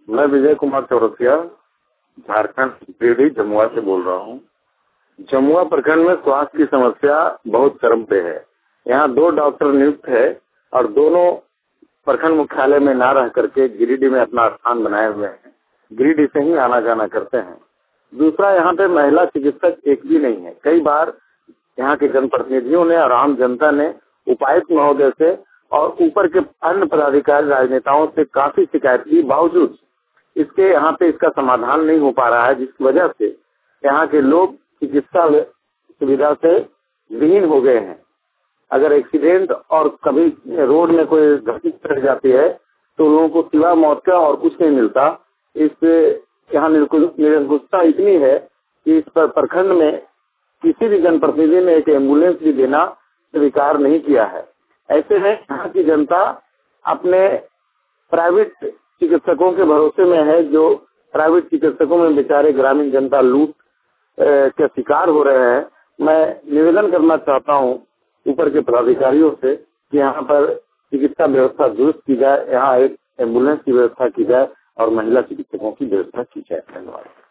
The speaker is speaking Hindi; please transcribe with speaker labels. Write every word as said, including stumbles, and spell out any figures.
Speaker 1: मैं विजय कुमार चौरसिया झारखंड गिरिडीह जमुआ से बोल रहा हूँ। जमुआ प्रखंड में स्वास्थ्य की समस्या बहुत चरम पे है। यहाँ दो डॉक्टर नियुक्त है और दोनों प्रखंड मुख्यालय में ना रह करके गिरिडीह में अपना स्थान बनाए हुए हैं। गिरिडीह से ही आना जाना करते हैं। दूसरा, यहाँ पे महिला चिकित्सक एक भी नहीं है। कई बार यहाँ के जनप्रतिनिधियों ने और आम जनता ने उपायुक्त महोदय से और ऊपर के अन्य पदाधिकारी राजनेताओं से काफी शिकायत की, बावजूद इसके यहाँ पे इसका समाधान नहीं हो पा रहा है, जिसकी वजह से यहाँ के लोग चिकित्सा सुविधा से विहीन हो गए हैं। अगर एक्सीडेंट और कभी रोड में कोई घटना घट जाती है तो लोगों को सिवा मौत का और कुछ नहीं मिलता। इससे यहाँ निरंकुशता इतनी है कि इस पर प्रखंड में किसी भी जनप्रतिनिधि ने एक एम्बुलेंस भी देना स्वीकार नहीं किया है। ऐसे में यहाँ की जनता अपने प्राइवेट चिकित्सकों के भरोसे में है, जो प्राइवेट चिकित्सकों में बेचारे ग्रामीण जनता लूट के शिकार हो रहे हैं। मैं निवेदन करना चाहता हूँ ऊपर के पदाधिकारियों से कि यहाँ पर चिकित्सा व्यवस्था दुरुस्त की जाए, यहाँ एक एम्बुलेंस की व्यवस्था की जाए और महिला चिकित्सकों की व्यवस्था की जाए। धन्यवाद।